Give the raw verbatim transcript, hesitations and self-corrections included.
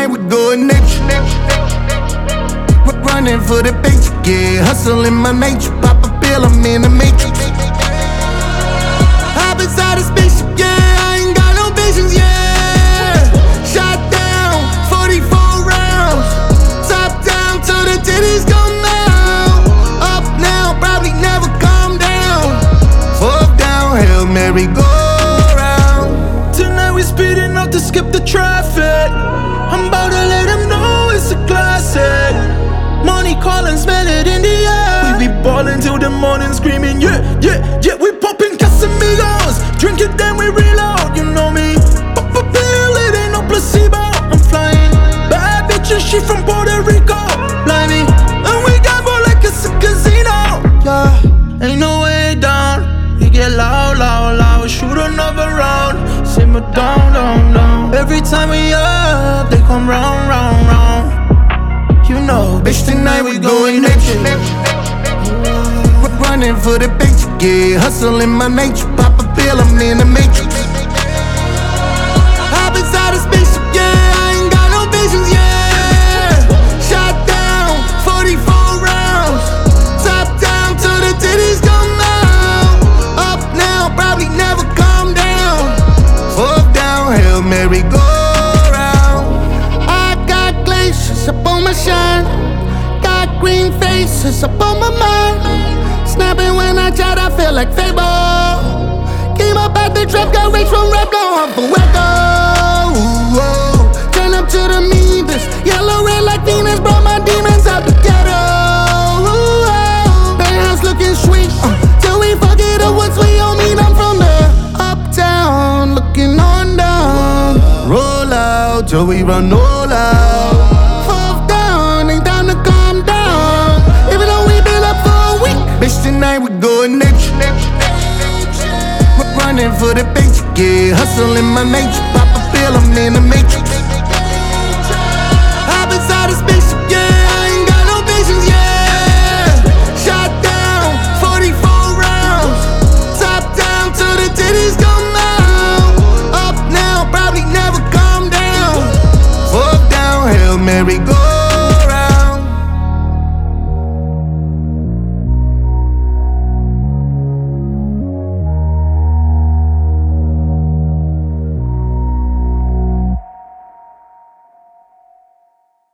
tonight we going nature. Running for the paycheck, yeah, hustling my nature. Pop a pill, I'm in the matrix. Hop inside a spaceship, yeah, I ain't got no patience, yeah. Shot down, forty-four rounds. Top down till the titties come out. Up now, probably never calm down. Fourth down, Hail Mary, go around. Tonight we speeding up to skip the traffic. I'm about to let them know it's a classic. Money calling, smell it in the air. We be ballin' till the morning, screaming, yeah, yeah, yeah. We poppin' Casamigos, drink it then we reload. You know me, pop a pill, it ain't no placebo. I'm flying, bad bitches, she from Puerto Rico. Blimey, and we gamble like it's a casino. Yeah, ain't no way down. We get loud, loud, loud. Shoot another round, simmer down, down, down. Every time we up, they come round, round, round. You know, bitch, tonight we going nature. Running for the paycheck, yeah, hustling my nature. Pop a pill, I'm in the matrix. Hop inside a spaceship, yeah, I ain't got no patience, yeah. Shot down, forty-four rounds. Top down till the titties come out. Up now, probably never calm down. Fourth down, Hail Mary, go around. I got glaciers up on my shine. Got green faces up on my mind. Snapping when I chat, I feel like Fable. Came up at the trap, got rich from rap, go on for Waco. Turn up to the meanest. Yellow red like Venus, brought my demons out the ghetto. Penthouse looking sweet, uh, till we fuck it up, what's we on me? I'm from the uptown, looking on down. Roll out till we run all out. Fourth down, ain't time to calm down. Even though we been up for a week, bitch, tonight we going nature. Running for the paycheck, yeah, hustling my nature. Pop a pill, I'm in the matrix.